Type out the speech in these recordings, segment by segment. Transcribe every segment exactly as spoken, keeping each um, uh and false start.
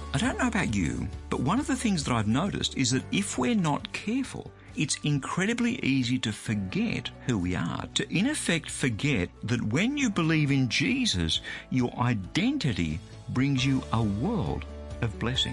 I don't know about you, but one of the things that I've noticed is that if we're not careful, it's incredibly easy to forget who we are, to in effect forget that when you believe in Jesus, your identity brings you a world of blessing.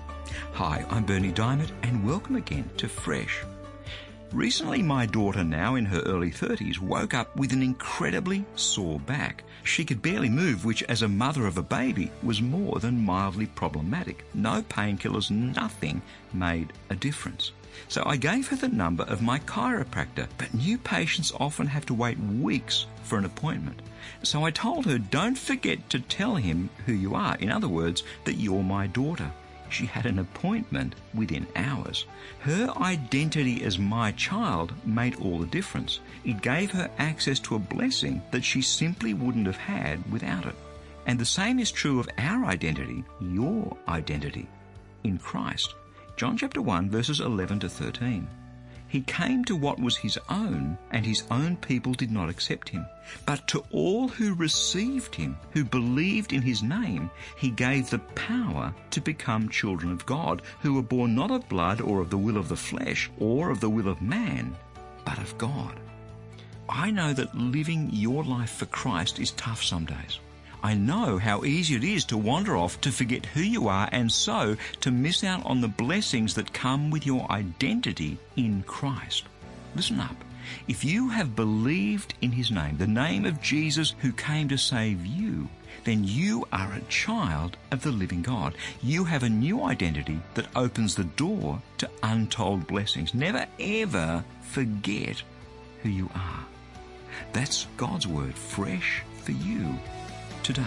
Hi, I'm Berni Dymet, and welcome again to Fresh. Recently, my daughter, now in her early thirties, woke up with an incredibly sore back. She could barely move, which as a mother of a baby was more than mildly problematic. No painkillers, nothing made a difference. So I gave her the number of my chiropractor, but new patients often have to wait weeks for an appointment. So I told her, don't forget to tell him who you are. In other words, that you're my daughter. She had an appointment within hours. Her identity as my child made all the difference. It gave her access to a blessing that she simply wouldn't have had without it. And the same is true of our identity, your identity, in Christ. John chapter one, verses eleven to thirteen. He came to what was his own, and his own people did not accept him. But to all who received him, who believed in his name, he gave the power to become children of God, who were born not of blood or of the will of the flesh or of the will of man, but of God. I know that living your life for Christ is tough some days. I know how easy it is to wander off, to forget who you are, and so to miss out on the blessings that come with your identity in Christ. Listen up. If you have believed in his name, the name of Jesus who came to save you, then you are a child of the living God. You have a new identity that opens the door to untold blessings. Never ever forget who you are. That's God's word, fresh for you today.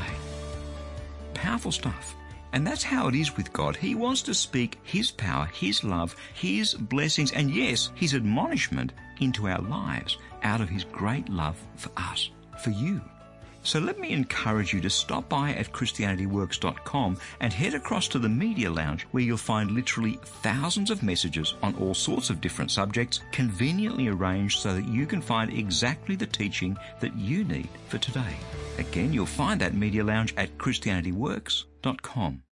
Powerful stuff. And that's how it is with God. He wants to speak his power, his love, his blessings, and yes, his admonishment into our lives out of his great love for us, for you. So let me encourage you to stop by at Christianity Works dot com and head across to the Media Lounge, where you'll find literally thousands of messages on all sorts of different subjects, conveniently arranged so that you can find exactly the teaching that you need for today. Again, you'll find that Media Lounge at Christianity Works dot com.